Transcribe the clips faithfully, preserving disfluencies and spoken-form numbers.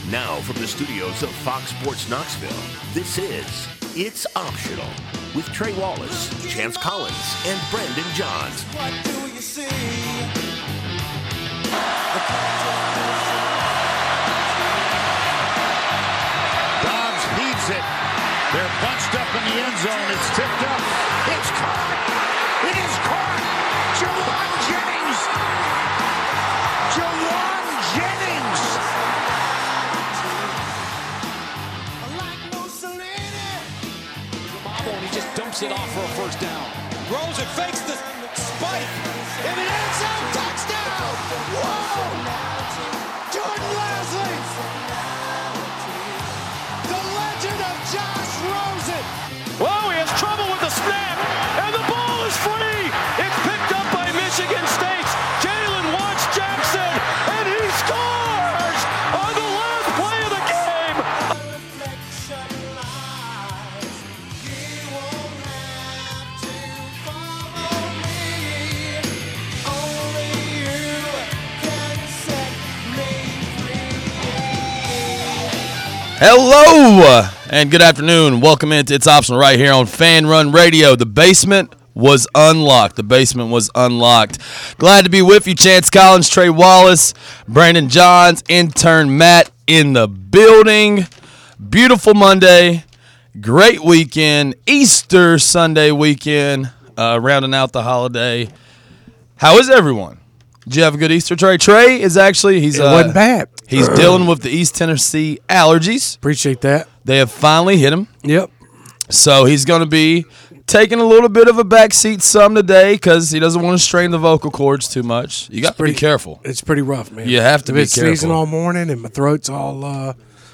Now from the studios of Fox Sports Knoxville, this is It's Optional with Trey Wallace, Chance Collins, and Brandon Johns. What do you see? Dobbs heaves it. They're bunched up in the end zone. It's tipped up. It's caught. It is caught. Jawan Jennings. Jawan Jennings. Like Mussolini. Bobble, and he just dumps it off for a first down. Throws it, fakes the spike. In the end zone, touchdown. Whoa! Jordan Leslie. The legend of Josh Rosen. Whoa, he has trouble with the snap, and the ball is free. It's picked up by Michigan State's Jalen Watts Jackson, and he scores on the last play of the game. Reflection lies. He won't have to follow me. Only you can set me free. Hello and good afternoon. Welcome into It's Optional right here on Fan Run Radio. The basement was unlocked. The basement was unlocked. Glad to be with you, Chance Collins, Trey Wallace, Brandon Johns, intern Matt in the building. Beautiful Monday. Great weekend. Easter Sunday weekend. Uh, rounding out the holiday. How is everyone? Did you have a good Easter, Trey? Trey is actually, he's It uh, wasn't bad. He's dealing with the East Tennessee allergies. Appreciate that. They have finally hit him. Yep. So he's going to be taking a little bit of a backseat some today because he doesn't want to strain the vocal cords too much. You got to be careful. It's pretty rough, man. You have to I've be been sneezing careful. all morning, and my throat's all uh,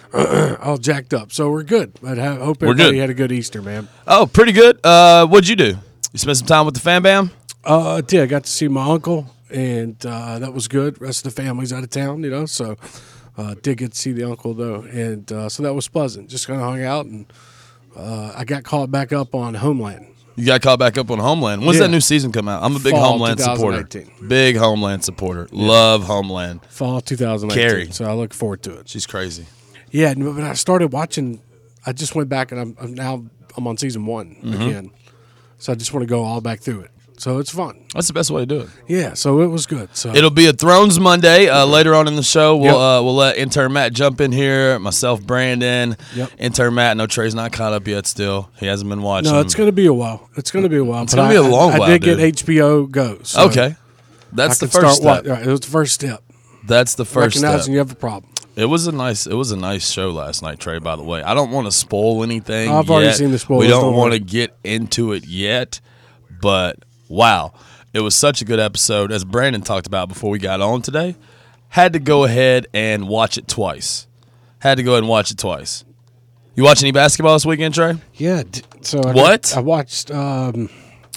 all jacked up. So we're good. I ha- hope We're everybody good. had a good Easter, man. Oh, pretty good. Uh, what'd you do? You spent some time with the fan bam? Uh, I did. I got to see my uncle, and uh, that was good. Rest of the family's out of town, you know, so uh, did get to see the uncle, though. And uh, so that was pleasant. Just kind of hung out, and uh, I got caught back up on Homeland. You got caught back up on Homeland. When's Yeah. that new season come out? I'm a big Fall Homeland supporter. twenty eighteen. Big Homeland supporter. Love Homeland. Fall twenty eighteen. Carrie. So I look forward to it. She's crazy. Yeah, no, but I started watching. I just went back, and I'm, I'm now I'm on season one Mm-hmm. again. So I just want to go all back through it. So it's fun. That's the best way to do it. Yeah, so it was good. So It'll be a Thrones Monday. Uh, later on in the show, we'll Yep. uh, we'll let intern Matt jump in here. Myself, Brandon. Yep. Intern Matt. No, Trey's not caught up yet. Still, he hasn't been watching. no, it's going to be a while. It's going to be a while. It's but gonna be I- a long I, while, I did dude. get H B O Go. So Okay, that's I the can first start step. wa- right, it was the first step. That's the first Recognizing step. you have a problem. It was a nice. It was a nice show last night, Trey. By the way, I don't want to spoil anything. I've already yet. seen the spoilers, We don't, don't want to worry. get into it yet, but wow, it was such a good episode. As Brandon talked about before we got on today, had to go ahead and watch it twice. Had to go ahead and watch it twice. You watch any basketball this weekend, Trey? Yeah. d- So I What? got- I watched. Um,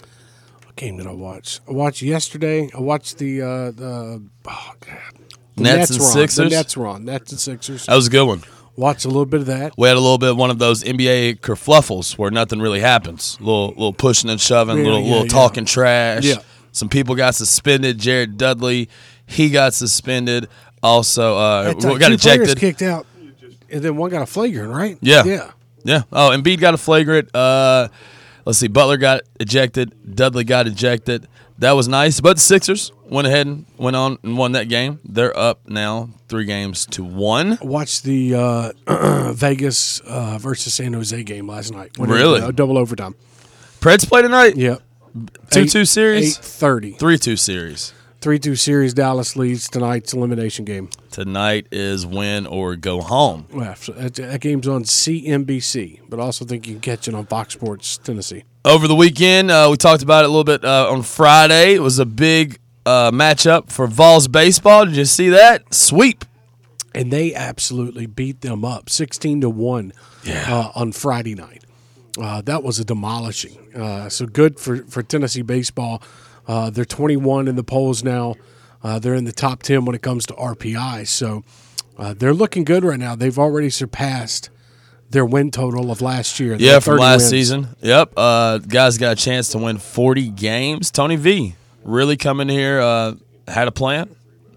what game did I watch? I watched yesterday. I watched the uh, the oh god. The Nets and were on. Sixers? The Nets were on. Nets and Sixers. That was a good one. Watched a little bit of that. We had a little bit of one of those N B A kerfluffles where nothing really happens. Little little pushing and shoving, Yeah, little yeah, little yeah. talking trash. Yeah. Some people got suspended. Jared Dudley, he got suspended. Also, uh, That time, got two players ejected. kicked out, and then one got a flagrant, right? Yeah. Yeah. Yeah. Oh, Embiid got a flagrant. Uh, let's see. Butler got ejected. Dudley got ejected. That was nice. But the Sixers went ahead and went on and won that game. They're up now three games to one. Watched the uh, Vegas uh, versus San Jose game last night. When it- Really? uh, double overtime. Preds play tonight? Yep. two two series? Eight thirty. three two series. Three two series. Dallas leads tonight's elimination game. Tonight is win or go home. Well, so that, that game's on C N B C, but I also think you can catch it on Fox Sports Tennessee. Over the weekend, uh, we talked about it a little bit uh, on Friday. It was a big uh, matchup for Vols baseball. Did you see that? Sweep. And they absolutely beat them up, sixteen to one, uh, on Friday night. Uh, that was a demolishing. Uh, so good for, for Tennessee baseball. Uh, they're twenty-one in the polls now. Uh, they're in the top ten when it comes to R P I. So uh, they're looking good right now. They've already surpassed their win total of last year. Yeah, Their from thirty last wins. season. Yep. Uh, guys got a chance to win forty games. Tony V really coming here, uh, had a plan,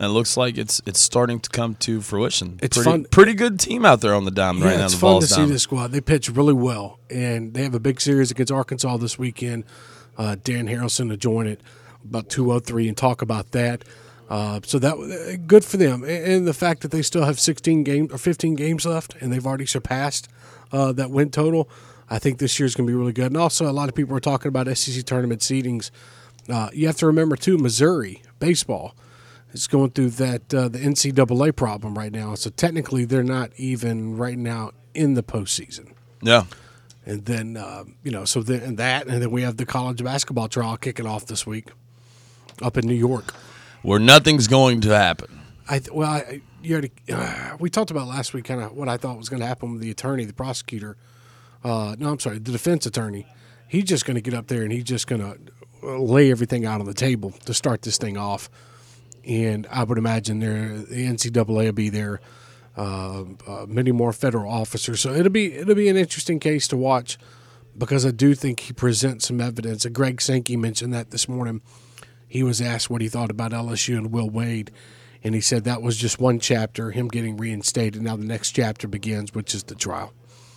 And it looks like it's it's starting to come to fruition. It's pretty, fun. Pretty good team out there on the diamond right Yeah, now. it's The fun ball's to see diamond. this squad. They pitch really well, and they have a big series against Arkansas this weekend. Uh, Dan Harrelson to join it about two oh three and talk about that. Uh, so that good for them, and, and the fact that they still have sixteen games or fifteen games left, and they've already surpassed uh, that win total. I think this year's going to be really good. And also, a lot of people are talking about S E C tournament seedings. Uh, you have to remember too, Missouri baseball is going through that uh, the N C double A problem right now. So technically, they're not even right now in the postseason. Yeah. And then uh, you know, so then and that, and then we have the college basketball trial kicking off this week up in New York. Where nothing's going to happen. I th- well, I, you already, uh, we talked about last week kind of what I thought was going to happen with the attorney, the prosecutor. Uh, no, I'm sorry, the defense attorney. He's just going to get up there and he's just going to lay everything out on the table to start this thing off. And I would imagine there the N C double A will be there, uh, uh, many more federal officers. So it'll be it'll be an interesting case to watch because I do think he presents some evidence. And Greg Sankey mentioned that this morning. He was asked what he thought about L S U and Will Wade, and he said that was just one chapter, him getting reinstated. Now the next chapter begins, which is the trial.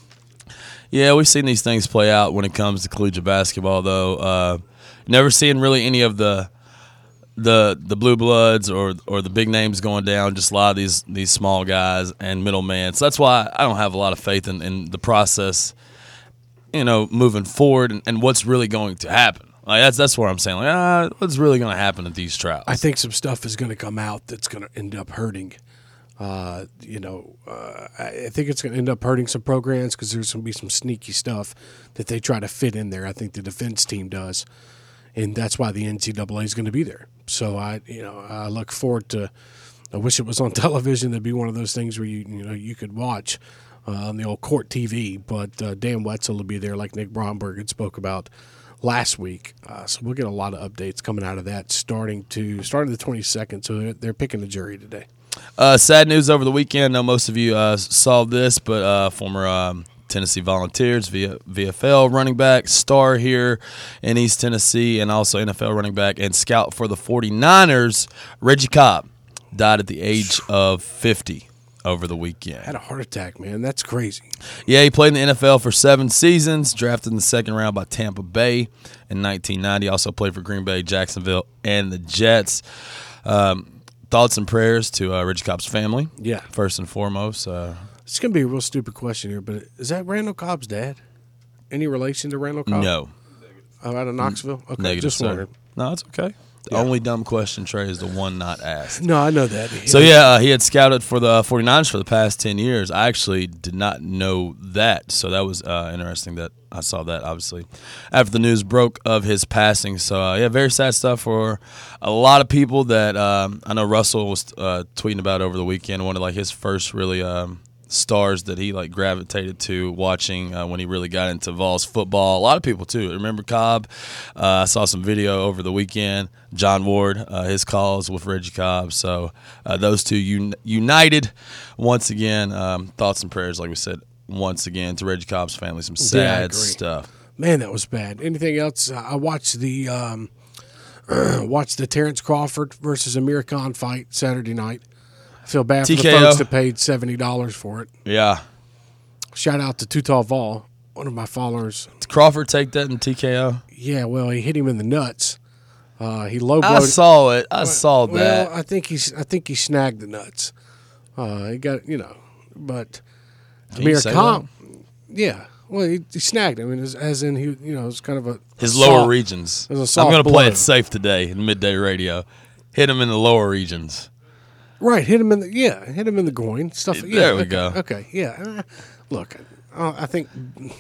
Yeah, we've seen these things play out when it comes to collegiate basketball, though. Uh, never seeing really any of the the the blue bloods or or the big names going down. Just a lot of these these small guys and middlemen. So that's why I don't have a lot of faith in, in the process, you know, moving forward and, and what's really going to happen. Like that's that's where I'm saying, like, ah, what's really going to happen at these trials? I think some stuff is going to come out that's going to end up hurting. Uh, you know, uh, I think it's going to end up hurting some programs because there's going to be some sneaky stuff that they try to fit in there. I think the defense team does, and that's why the N C double A is going to be there. So I, you know, I look forward to. I wish it was on television. That'd be one of those things where you, you know, you could watch uh, on the old court T V. But uh, Dan Wetzel will be there, like Nick Bromberg had spoke about last week. Uh, so we'll get a lot of updates coming out of that starting to starting the twenty-second. So they're, they're picking the jury today. Uh, sad news over the weekend. I know most of you uh, saw this, but uh, former um, Tennessee Volunteers, v- VFL running back, star here in East Tennessee, and also N F L running back and scout for the forty-niners, Reggie Cobb, died at the age of fifty over the weekend. Had a heart attack, man. That's crazy. Yeah, he played in the N F L for seven seasons, drafted in the second round by Tampa Bay in nineteen ninety. Also played for Green Bay, Jacksonville, and the Jets. Um, thoughts and prayers to uh, Reggie Cobb's family. Yeah. First and foremost. Uh, It's going to be a real stupid question here, but is that Randall Cobb's dad? Any relation to Randall Cobb? no. Oh, out of Knoxville? Okay, Negative, just sir. wondering. No, it's okay. The only dumb question, Trey, is the one not asked. No, I know that. So, yeah, uh, he had scouted for the forty-niners for the past ten years. I actually did not know that. So that was uh, interesting that I saw that, obviously, after the news broke of his passing. So, uh, yeah, very sad stuff for a lot of people that um, I know Russell was uh, tweeting about over the weekend. One of, like, his first really um, stars that he, like, gravitated to watching uh, when he really got into Vols football. A lot of people, too. Remember Cobb? Uh, I saw some video over the weekend. John Ward, uh, his calls with Reggie Cobb. So uh, those two un- united once again. Um, thoughts and prayers, like we said, once again to Reggie Cobb's family. Some Yeah, I sad agree. stuff. Man, that was bad. Anything else? I watched the um, watched the Terrence Crawford versus Amir Khan fight Saturday night. I feel bad for T K O. the folks that paid seventy dollars for it. Yeah. Shout out to Too Tall Vol, one of my followers. Did Crawford take that in T K O? Yeah, well, he hit him in the nuts. Uh, he low I blowed. saw it. I saw Well, that. I think he's. I think he snagged the nuts. Uh, he got you know, but Can you Amir say Khan. Yeah, well, he, he snagged him. I mean, as, as in he, you know, it's kind of a His soft- lower regions. it was a I'm soft going to play blow. it safe today in midday radio. Hit him in the lower regions. Right, hit him in the yeah, hit him in the groin stuff. There yeah, we okay, go. Okay, yeah. Uh, look, uh, I think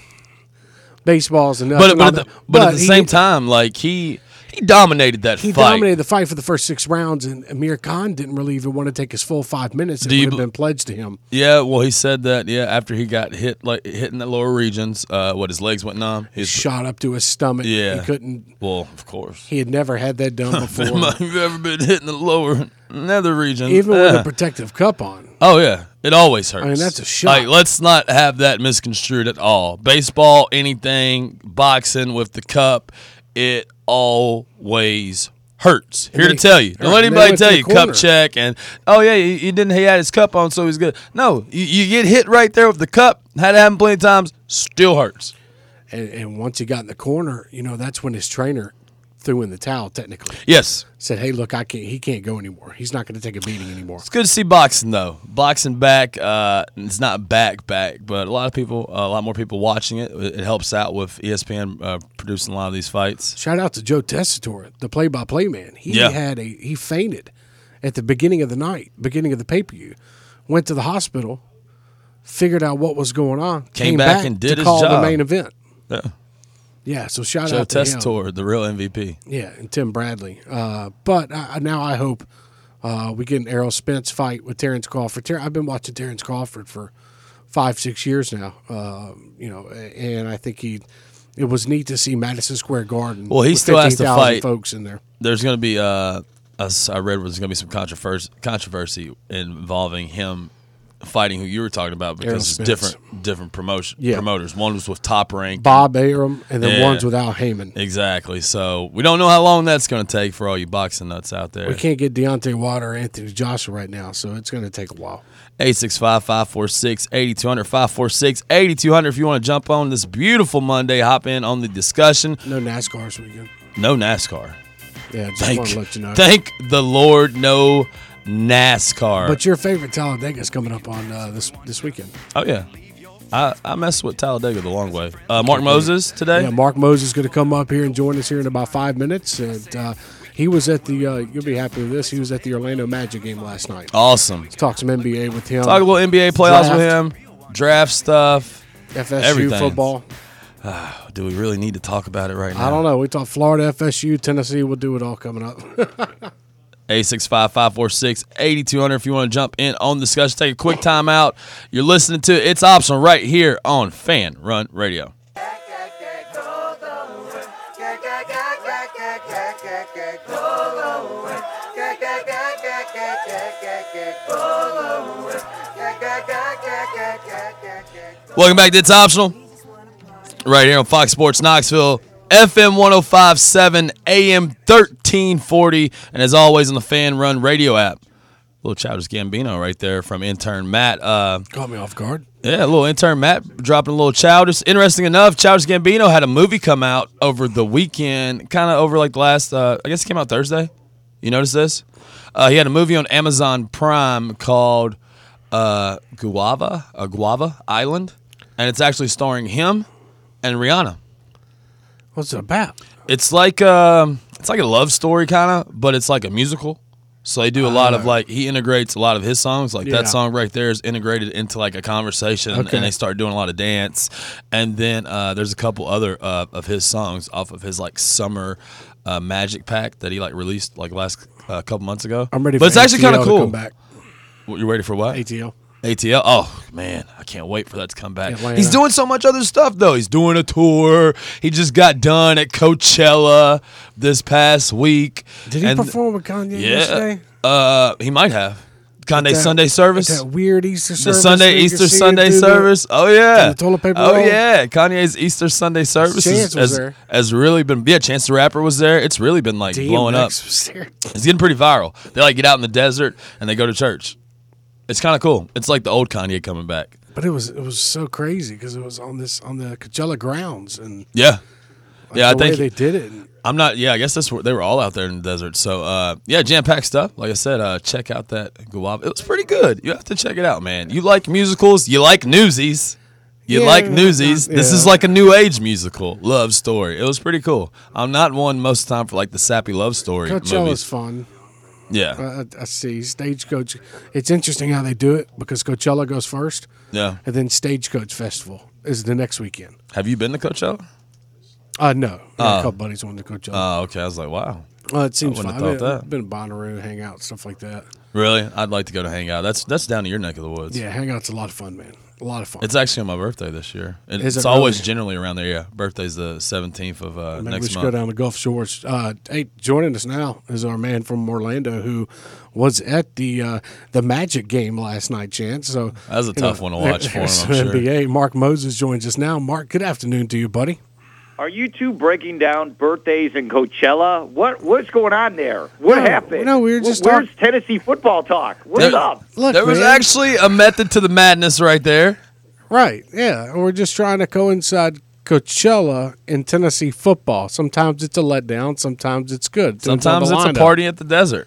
baseball's enough. But and but all at the, that, but at the he- same time, like he he dominated that he fight. dominated the fight for the first six rounds, and Amir Khan didn't really even want to take his full five minutes. It Do you would have bel- been pledged to him. Yeah, well, he said that. Yeah, after he got hit, like hitting the lower regions, uh, what his legs went numb. His His shot up to his stomach. Yeah. he couldn't. well, of course. He had never had that done before. Have you ever been hitting the lower nether region? Even with Eh. a protective cup on. Oh yeah, it always hurts. I mean, that's a shot. Like, let's not have that misconstrued at all. Baseball, anything, boxing with the cup, it always hurts. Here they- to tell you. Don't right, let and they anybody went to tell the you corner. cup check and oh yeah, he, he didn't. He had his cup on, so he's good. No, you, you get hit right there with the cup. Had it happen plenty of times. Still hurts. And, and once he got in the corner, you know, that's when his trainer threw in the towel. Technically, Yes. said, "Hey, look, I can't. He can't go anymore. He's not going to take a beating anymore." It's good to see boxing though. Boxing back. Uh, it's not back back, but a lot of people, uh, a lot more people watching it. It helps out with E S P N uh, producing a lot of these fights. Shout out to Joe Tessitore, the play-by-play man. He Yeah. had a he fainted at the beginning of the night, beginning of the pay-per-view. Went to the hospital, figured out what was going on, Came back and did to his call job. the main event. Yeah. Yeah, so shout Joe out to him. Tessitore, the real M V P. Yeah, and Tim Bradley. Uh, but uh, now I hope uh, we get an Errol Spence fight with Terrence Crawford. Ter- I've been watching Terrence Crawford for five, six years now. Uh, you know, and I think he. It was neat to see Madison Square Garden. Well, he with still has to fifteen thousand fight. folks in there. There's going to be, uh, as I read, there's going to be some controversy, controversy involving him fighting who you were talking about Errol because it's Spence. different, different promotion Yeah. promoters. One was with Top Rank. Bob Arum, and then Yeah. one's with Al Heyman. Exactly. So we don't know how long that's going to take for all you boxing nuts out there. We can't get Deontay Wilder or Anthony Joshua right now, so it's going to take a while. eight six five, five four six, eight two zero zero, five four six, eight two zero zero if you want to jump on this beautiful Monday, hop in on the discussion. No NASCAR this weekend. No NASCAR. Yeah, just Thank, want to let you know. thank the Lord, no NASCAR. But your favorite Talladega is coming up on uh, this this weekend. oh, yeah. I, I mess with Talladega the long way. Uh, Mark Moses today? Yeah, Mark Moses is going to come up here and join us here in about five minutes. And uh, he was at the, uh, you'll be happy with this, he was at the Orlando Magic game last night. Awesome. Talk some N B A with him. Talk a little N B A playoffs with Draft. him, draft stuff. F S U everything. football. Do we really need to talk about it right now? I don't know. We talk Florida, F S U, Tennessee. We'll do it all coming up. eight six five, five four six, eight two zero zero if you want to jump in on the discussion. Take a quick time out. You're listening to It's Optional right here on Fan Run Radio. Welcome back to It's Optional right here on Fox Sports Knoxville, F M one oh five point seven, A M thirteen forty, and as always on the Fan Run Radio app. Little Childish Gambino right there from intern Matt. Uh, Caught me off guard. yeah, a little intern Matt dropping a little Childish. Interesting enough, Childish Gambino had a movie come out over the weekend, kind of over like the last, uh, I guess it came out Thursday. You notice this? Uh, he had a movie on Amazon Prime called uh, Guava, uh, Guava Island, and it's actually starring him and Rihanna. What's it about? It's like um, it's like a love story kind of, but it's like a musical. So they do a lot of like he integrates a lot of his songs. Like Yeah. that song right there is integrated into like a conversation, Okay. and they start doing a lot of dance. And then uh, there's a couple other uh, of his songs off of his like summer uh, Magic Pack that he like released like last uh, couple months ago. I'm ready but for it's actually kind A of T L to cool. come back. What, you ready for what? A T L. A T L. Oh man, I can't wait for that to come back. Atlanta. He's doing so much other stuff though. He's doing a tour. He just got done at Coachella this past week. Did he And- perform with Kanye Yeah. yesterday? Uh, he might have. Kanye That- Sunday service. That weird Easter The service. Sunday where you Easter can see it Sunday through the- service. Oh yeah. the toilet paper Oh roll? yeah. Kanye's Easter Sunday service Chance is, was has, there. has really been. Yeah, Chance the Rapper was there. It's really been like blowing up. D M X was there. It's getting pretty viral. They like get out in the desert and they go to church. It's kind of cool. It's like the old Kanye coming back. But it was it was so crazy because it was on this on the Coachella grounds and Yeah. Yeah, I the way think they did it. And I'm not. Yeah, I guess that's where they were all out there in the desert. So, uh, yeah, jam packed stuff. Like I said, uh, check out that Guava. It was pretty good. You have to check it out, man. You like musicals? You like Newsies? You Yeah, like Newsies? This is yeah. like a new age musical love story. It was pretty cool. I'm not one most of the time for like the sappy love story Coachella's movies. fun. Yeah, I, I see Stagecoach. It's interesting how they do it because Coachella goes first, yeah. and then Stagecoach Festival is the next weekend. Have you been to Coachella? Uh, no, a couple buddies went to Coachella. Oh, okay. I was like, wow. Uh, it seems wouldn't fun. have I've thought been, that. been to Bonnaroo, hang out, stuff like that. Really? I'd like to go to hang out. That's that's down to your neck of the woods. Yeah, hangout's a lot of fun, man. A lot of fun. It's actually on my birthday this year. And Is it's it always really? generally around there. Yeah, birthday's the seventeenth of uh, Maybe we next should month. go down to Gulf Shores. Uh, hey, joining us now is our man from Orlando who was at the uh, the Magic game last night, Chance. So That was a you tough one to watch for him, I'm there's sure. N B A. Mark Moses joins us now. Mark, good afternoon to you, buddy. Are you two breaking down birthdays and Coachella? What What's going on there? What No, happened? no, we were just Where's talk- Tennessee football talk? What's There- up? Look, There was man. actually a method to the madness right there. Right, yeah. And we're just trying to coincide Coachella and Tennessee football. Sometimes it's a letdown, sometimes it's good. Depends on Sometimes the it's a lineup. party at the desert.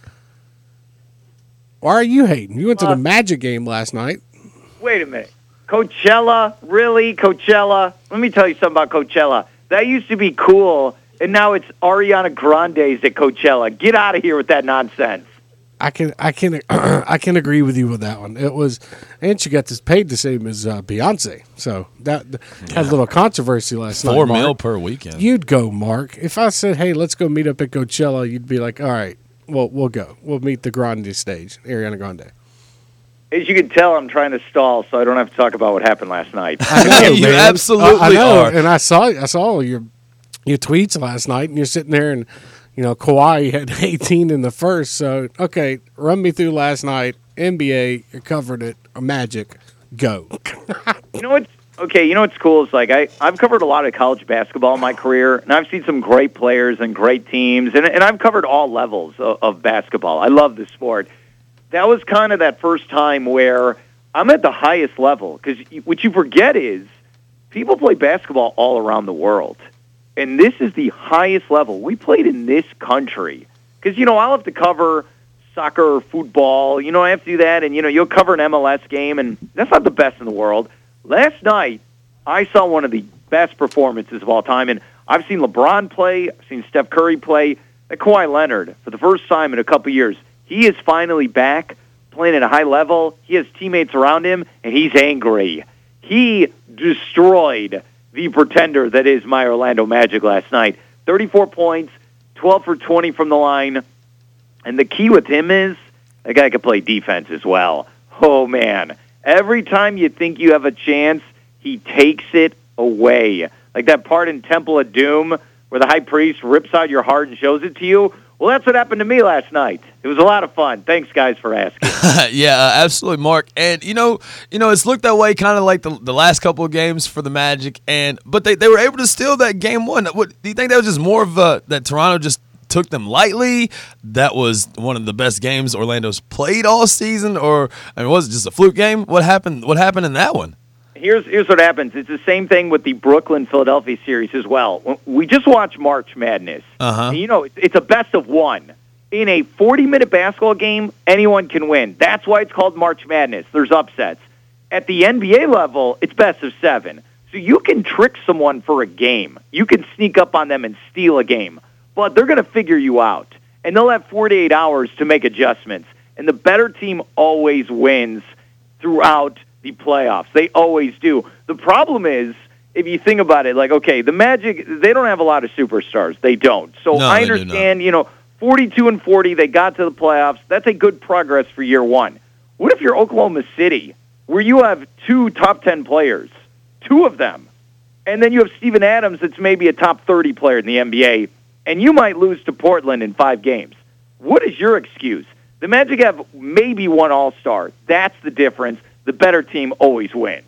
Why are you hating? You went to Uh, the Magic game last night. Wait a minute. Coachella? Really? Coachella? Let me tell you something about Coachella. That used to be cool, and now it's Ariana Grande's at Coachella. Get out of here with that nonsense. I can I can I can agree with you with that one. It was, and she got this paid the same as uh, Beyonce, so that had a little controversy last night. Four Mark. mil per weekend. You'd go, Mark. If I said, "Hey, let's go meet up at Coachella," you'd be like, "All right, well, we'll go. We'll meet the Grande stage, Ariana Grande." As you can tell, I'm trying to stall, so I don't have to talk about what happened last night. I know, You man. absolutely I, I know, are. and I saw I saw your your tweets last night, and you're sitting there, and you know Kawhi had eighteen in the first. So okay, run me through last night. N B A, you covered it. Magic, go. You know what's okay? You know what's cool is like I I've covered a lot of college basketball in my career, and I've seen some great players and great teams, and and I've covered all levels of, of basketball. I love the sport. That was kind of that first time where I'm at the highest level because what you forget is people play basketball all around the world, and this is the highest level. We played in this country because you know I'll have to cover soccer or football. You know I have to do that, and you know you'll cover an M L S game, and that's not the best in the world. Last night I saw one of the best performances of all time, and I've seen LeBron play, I've seen Steph Curry play, and Kawhi Leonard for the first time in a couple years. He is finally back, playing at a high level. He has teammates around him, and he's angry. He destroyed the pretender that is my Orlando Magic last night. thirty-four points, twelve for twenty from the line. And the key with him is that guy can play defense as well. Oh, man. Every time you think you have a chance, he takes it away. Like that part in Temple of Doom where the high priest rips out your heart and shows it to you. Well, that's what happened to me last night. It was a lot of fun. Thanks, guys, for asking. yeah, uh, absolutely, Mark. And you know, you know, it's looked that way kind of like the, the last couple of games for the Magic, and but they, they were able to steal that game one. What do you think that was just more of a that Toronto just took them lightly? That was one of the best games Orlando's played all season, or I mean, was it just a fluke game? What happened? What happened in that one? Here's here's what happens. It's the same thing with the Brooklyn-Philadelphia series as well. We just watched March Madness. Uh-huh. And, you know, it's a best of one. In a forty-minute basketball game, anyone can win. That's why it's called March Madness. There's upsets. At the N B A level, it's best of seven. So you can trick someone for a game. You can sneak up on them and steal a game. But they're going to figure you out. And they'll have forty-eight hours to make adjustments. And the better team always wins throughout the playoffs. They always do. The problem is, if you think about it, like, okay, the Magic, they don't have a lot of superstars. They don't. So No, I they do understand, you know, forty-two and forty, they got to the playoffs. That's a good progress for year one. What if you're Oklahoma City, where you have two top ten players, two of them, and then you have Steven Adams that's maybe a top thirty player in the N B A, and you might lose to Portland in five games? What is your excuse? The Magic have maybe one all-star. That's the difference. The better team always wins.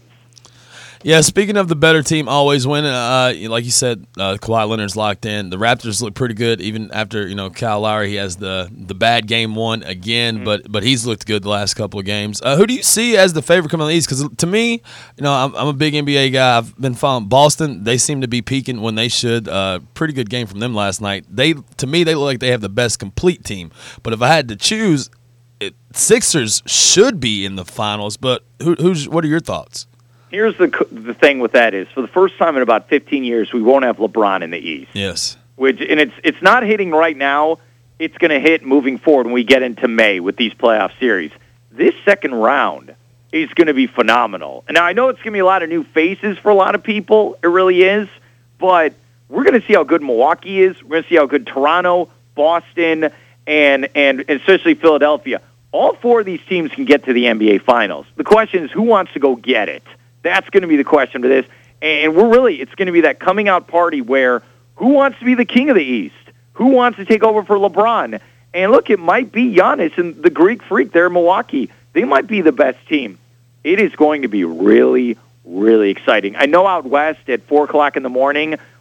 Yeah, speaking of the better team always winning, uh, like you said, uh, Kawhi Leonard's locked in. The Raptors look pretty good, even after you know Kyle Lowry. He has the, the bad game one again, mm-hmm. but but he's looked good the last couple of games. Uh, who do you see as the favorite coming in the East? Because to me, you know, I'm, I'm a big N B A guy. I've been following Boston. They seem to be peaking when they should. Uh, pretty good game from them last night. They to me they look like they have the best complete team. But if I had to choose, it, Sixers should be in the finals. But who, who's what are your thoughts? Here's the the thing with that is, for the first time in about fifteen years, we won't have LeBron in the East. Yes. Which and it's it's not hitting right now. It's going to hit moving forward when we get into May with these playoff series. This second round is going to be phenomenal. And now I know it's going to be a lot of new faces for a lot of people. It really is. But we're going to see how good Milwaukee is. We're going to see how good Toronto, Boston, and and especially Philadelphia. All four of these teams can get to the N B A Finals. The question is, who wants to go get it? That's going to be the question for this. And we're really, it's going to be that coming out party where who wants to be the king of the East? Who wants to take over for LeBron? And look, it might be Giannis and the Greek Freak there in Milwaukee. They might be the best team. It is going to be really, really exciting. I know out west at four o'clock in the morning,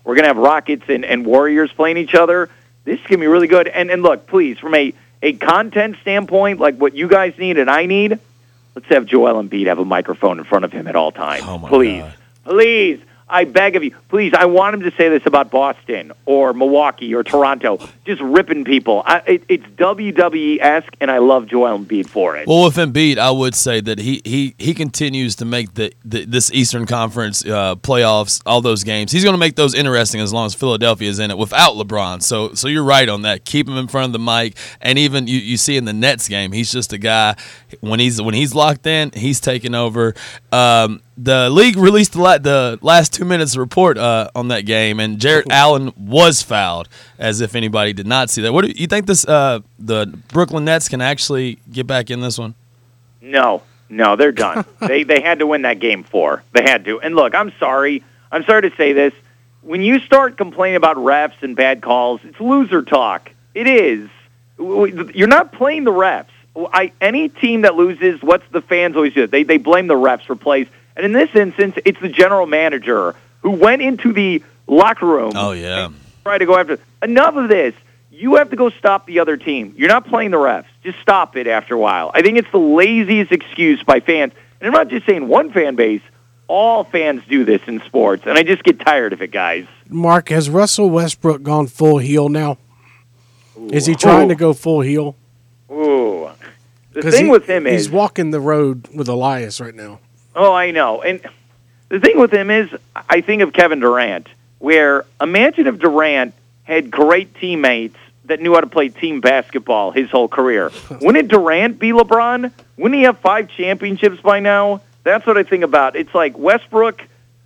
We're going to have Rockets and, and Warriors playing each other. This is going to be really good. And, and look, please, from a, a content standpoint, like what you guys need and I need, let's have Joel Embiid have a microphone in front of him at all times. Oh my please, God. please. I beg of you, please, I want him to say this about Boston or Milwaukee or Toronto, just ripping people. I, it, it's W W E-esque, and I love Joel Embiid for it. Well, with Embiid, I would say that he he, he continues to make the, the this Eastern Conference uh, playoffs, all those games. He's going to make those interesting as long as Philadelphia is in it without LeBron. So so you're right on that. Keep him in front of the mic, and even you, you see in the Nets game, he's just a guy when he's when he's locked in, he's taking over. Um, The league released the, la- the last two minutes report uh, on that game, and Jarrett Allen was fouled, as if anybody did not see that. What do you think? This uh, the Brooklyn Nets can actually get back in this one? No, no, they're done. they they had to win that game four. They had to. And look, I'm sorry. I'm sorry to say this. When you start complaining about refs and bad calls, it's loser talk. It is. You're not playing the refs. I, any team that loses, what's the fans always do? They they blame the refs for plays. And in this instance, it's the general manager who went into the locker room. Oh, yeah. And tried to go after. Enough of this. You have to go stop the other team. You're not playing the refs. Just stop it after a while. I think it's the laziest excuse by fans. And I'm not just saying one fan base. All fans do this in sports. And I just get tired of it, guys. Mark, has Russell Westbrook gone full heel now? Ooh. Is he trying Ooh. to go full heel? Ooh. The thing he, with him is... he's walking the road with Elias right now. Oh, I know. And the thing with him is, I think of Kevin Durant, where imagine if Durant had great teammates that knew how to play team basketball his whole career. Wouldn't Durant be LeBron? Wouldn't he have five championships by now? That's what I think about. It's like Westbrook,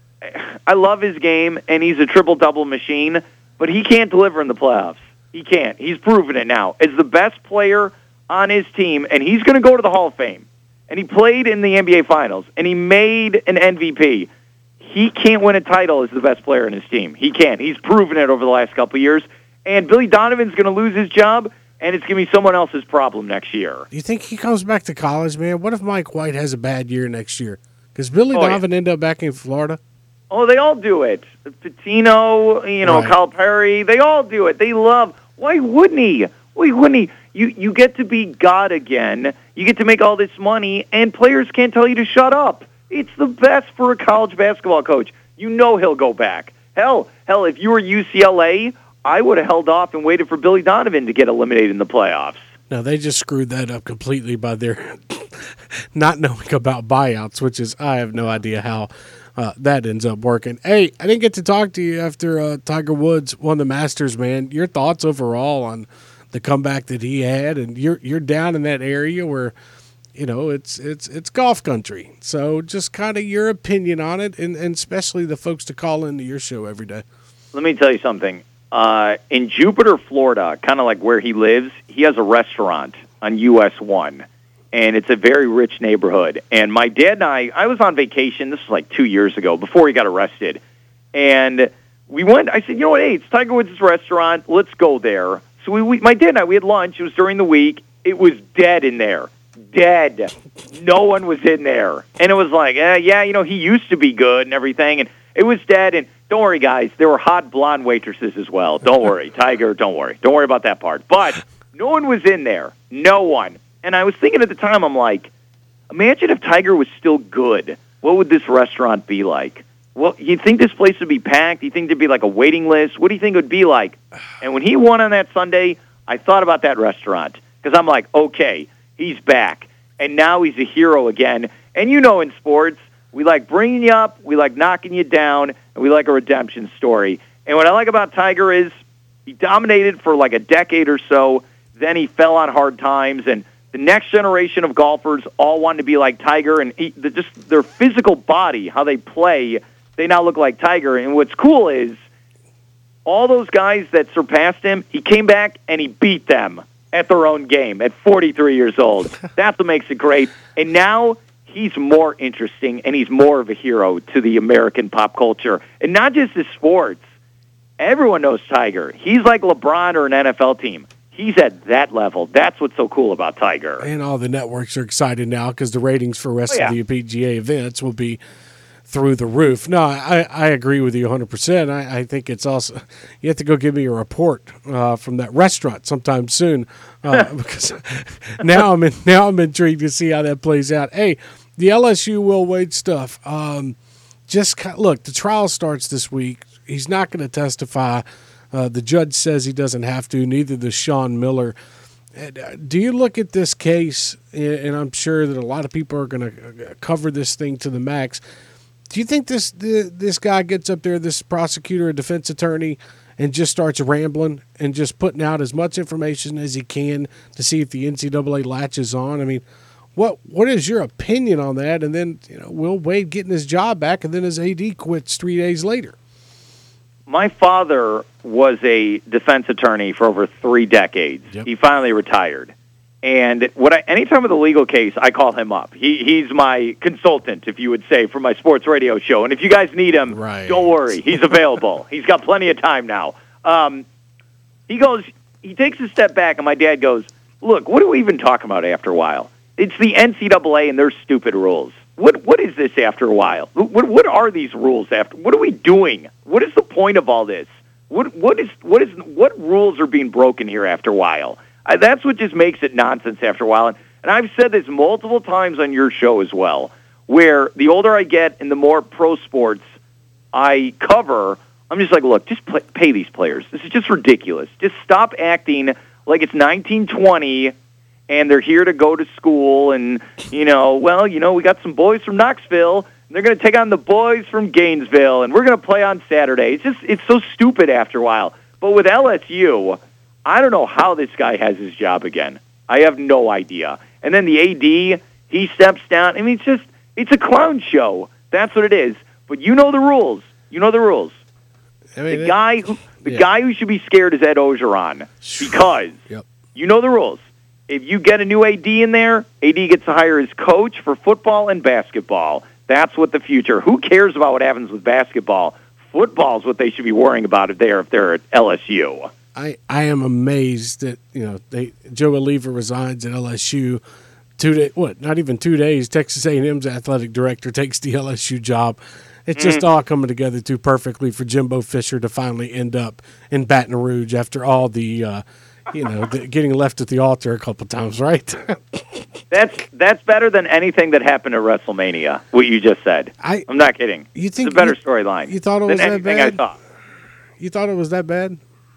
I love his game, and he's a triple-double machine, but he can't deliver in the playoffs. He can't. He's proven it now. As the best player on his team, and he's going to go to the Hall of Fame. And he played in the N B A Finals, and he made an M V P. He can't win a title as the best player in his team. He can't. He's proven it over the last couple of years. And Billy Donovan's going to lose his job, and it's going to be someone else's problem next year. Do you think he comes back to college, man? What if Mike White has a bad year next year? Because Billy oh, Donovan yeah. end up back in Florida? Oh, they all do it. Pitino, you know, right. Calipari, they all do it. They love. Why wouldn't he? Why wouldn't he? You you get to be God again. You get to make all this money, and players can't tell you to shut up. It's the best for a college basketball coach. You know he'll go back. Hell, hell, if you were U C L A, I would have held off and waited for Billy Donovan to get eliminated in the playoffs. No, they just screwed that up completely by their not knowing about buyouts, which is, I have no idea how uh, that ends up working. Hey, I didn't get to talk to you after uh, Tiger Woods won the Masters, man. Your thoughts overall on the comeback that he had, and you're you're down in that area where, you know, it's it's it's golf country. So just kind of your opinion on it, and, and especially the folks to call into your show every day. Let me tell you something. Uh, in Jupiter, Florida, kind of like where he lives, he has a restaurant on U S one, and it's a very rich neighborhood. And my dad and I, I was on vacation, this was like two years ago, before he got arrested, and we went, I said, you know what, hey, it's Tiger Woods' restaurant, let's go there. So we, we, my dad and I, we had lunch. It was during the week. It was dead in there. Dead. No one was in there. And it was like, eh, yeah, you know, he used to be good and everything. And it was dead. And don't worry, guys. There were hot blonde waitresses as well. Don't worry. Tiger, don't worry. Don't worry about that part. But no one was in there. No one. And I was thinking at the time, I'm like, imagine if Tiger was still good. What would this restaurant be like? Well, you think this place would be packed? You think there'd be like a waiting list? What do you think it would be like? And when he won on that Sunday, I thought about that restaurant because I'm like, okay, he's back. And now he's a hero again. And you know in sports, we like bringing you up, we like knocking you down, and we like a redemption story. And what I like about Tiger is he dominated for like a decade or so. Then he fell on hard times, and the next generation of golfers all want to be like Tiger, and he, the, just their physical body, how they play, they now look like Tiger. And what's cool is all those guys that surpassed him, he came back and he beat them at their own game at forty-three years old. That's what makes it great. And now he's more interesting, and he's more of a hero to the American pop culture. And not just the sports. Everyone knows Tiger. He's like LeBron or an N F L team. He's at that level. That's what's so cool about Tiger. And all the networks are excited now because the ratings for the rest Oh, yeah. of the P G A events will be through the roof. No, I, I agree with you one hundred percent. I, I think it's also – you have to go give me a report uh, from that restaurant sometime soon uh, because now I'm in, now I'm intrigued to see how that plays out. Hey, the L S U Will Wade stuff, um, just – look, the trial starts this week. He's not going to testify. Uh, the judge says he doesn't have to, neither does Sean Miller. Do you look at this case, and I'm sure that a lot of people are going to cover this thing to the max. Do you think this this guy gets up there, this prosecutor or defense attorney, and just starts rambling and just putting out as much information as he can to see if the N C double A latches on? I mean, what what is your opinion on that? And then, you know, Will Wade getting his job back, and then his A D quits three days later. My father was a defense attorney for over three decades. Yep. He finally retired. And what I, anytime with a legal case, I call him up. He He's my consultant, if you would say, for my sports radio show. And if you guys need him, right. Don't worry. He's available. He's got plenty of time now. Um, he goes, he takes a step back, and my dad goes, look, what are we even talking about after a while? It's the N C double A and their stupid rules. What What is this after a while? What What are these rules after? What are we doing? What is the point of all this? What What is What is What rules are being broken here after a while? Uh, that's what just makes it nonsense after a while. And, and I've said this multiple times on your show as well, where the older I get and the more pro sports I cover, I'm just like, look, just play, pay these players. This is just ridiculous. Just stop acting like it's nineteen twenty and they're here to go to school and, you know, well, you know, we got some boys from Knoxville, and they're going to take on the boys from Gainesville, and we're going to play on Saturday. It's just, it's so stupid after a while. But with L S U, I don't know how this guy has his job again. I have no idea. And then the A D, he steps down. I mean, it's just, it's a clown show. That's what it is. But you know the rules. You know the rules. I mean, the guy who, the yeah. guy who should be scared is Ed Ogeron because yep. you know the rules. If you get a new A D in there, A D gets to hire his coach for football and basketball. That's what the future. Who cares about what happens with basketball? Football is what they should be worrying about if they're if they're at L S U. I, I am amazed that, you know, they Joe Oliva resigns at L S U. Two day, what? Not even two days. Texas A and M's athletic director takes the L S U job. It's just mm. all coming together too perfectly for Jimbo Fisher to finally end up in Baton Rouge after all the, uh, you know, the, getting left at the altar a couple times, right? that's that's better than anything that happened at WrestleMania. What you just said. I, I'm not kidding. You think it's a better you, storyline? You thought it was that bad? I saw. You thought it was that bad?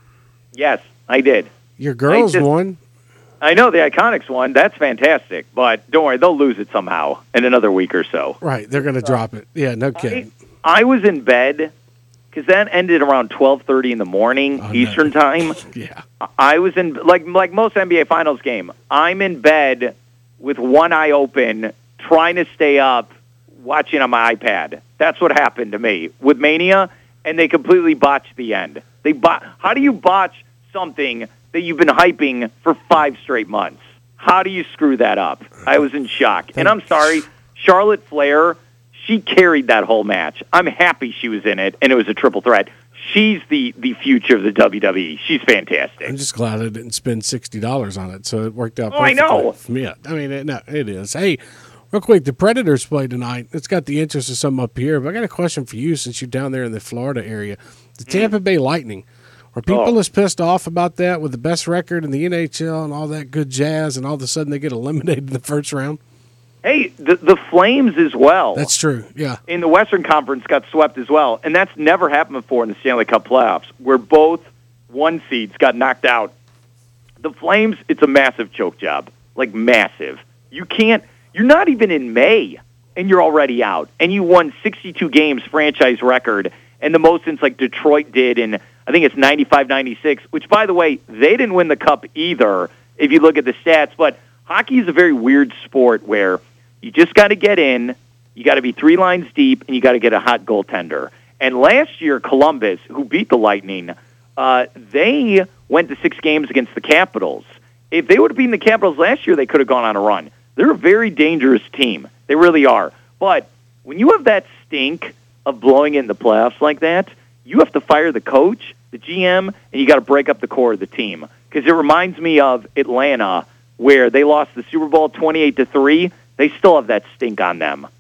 Yes, I did. Your girls just, won. I know the Iconics won. That's fantastic. But don't worry, they'll lose it somehow in another week or so. Right, they're going to drop it. Yeah, no kidding. I, I was in bed because that ended around twelve thirty in the morning oh, Eastern no. time. Yeah, I was in like like most N B A Finals game. I'm in bed with one eye open, trying to stay up, watching on my iPad. That's what happened to me with Mania, and they completely botched the end. They bot- How do you botch something that you've been hyping for five straight months? How do you screw that up? I was in shock. And I'm sorry, Charlotte Flair, she carried that whole match. I'm happy she was in it, and it was a triple threat. She's the, the future of the W W E. She's fantastic. I'm just glad I didn't spend sixty dollars on it, so it worked out oh, I know. for me. I mean, it, no, it is. Hey, real quick, the Predators play tonight. It's got the interest of something up here, but I got a question for you since you're down there in the Florida area. The Tampa mm. Bay Lightning. Are people oh. as pissed off about that with the best record in the N H L and all that good jazz, and all of a sudden they get eliminated in the first round? Hey, the, the Flames as well. That's true, yeah. In the Western Conference got swept as well, and that's never happened before in the Stanley Cup playoffs, where both one seeds got knocked out. The Flames, it's a massive choke job, like massive. You can't, you're not even in May, and you're already out, and you won sixty-two games, franchise record, and the most since like Detroit did in, I think it's ninety-five ninety-six, which, by the way, they didn't win the Cup either, if you look at the stats. But hockey is a very weird sport where you just got to get in, you got to be three lines deep, and you got to get a hot goaltender. And last year, Columbus, who beat the Lightning, uh, they went to six games against the Capitals. If they would have beaten the Capitals last year, they could have gone on a run. They're a very dangerous team. They really are. But when you have that stink of blowing it in the playoffs like that, you have to fire the coach, the G M, and you got to break up the core of the team. Because it reminds me of Atlanta, where they lost the Super Bowl twenty-eight to three. They still have that stink on them.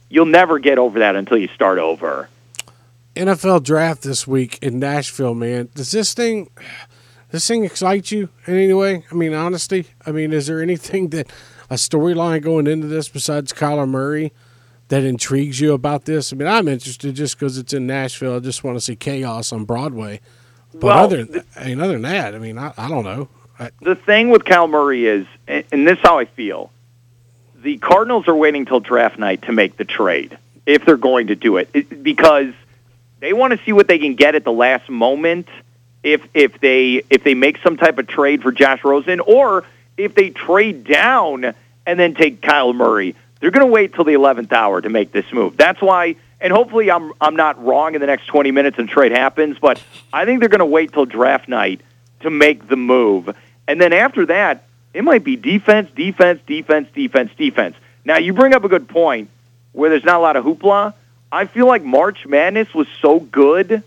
you'll never get over that until you start over. N F L draft this week in Nashville, man. Does this thing, this thing excite you in any way? I mean, honestly, I mean, is there anything that a storyline going into this besides Kyler Murray that intrigues you about this? I mean, I'm interested just because it's in Nashville. I just want to see chaos on Broadway. But Well, other, than, I mean, other than that, I mean, I, I don't know. I, The thing with Kyle Murray is, and and this is how I feel, the Cardinals are waiting till draft night to make the trade, if they're going to do it, it because they want to see what they can get at the last moment if if they if they make some type of trade for Josh Rosen, or if they trade down and then take Kyle Murray. They're going to wait till the eleventh hour to make this move. That's why, and hopefully I'm I'm not wrong in the next twenty minutes and trade happens, but I think they're going to wait till draft night to make the move. And then after that, it might be defense, defense, defense, defense, defense. Now, you bring up a good point where there's not a lot of hoopla. I feel like March Madness was so good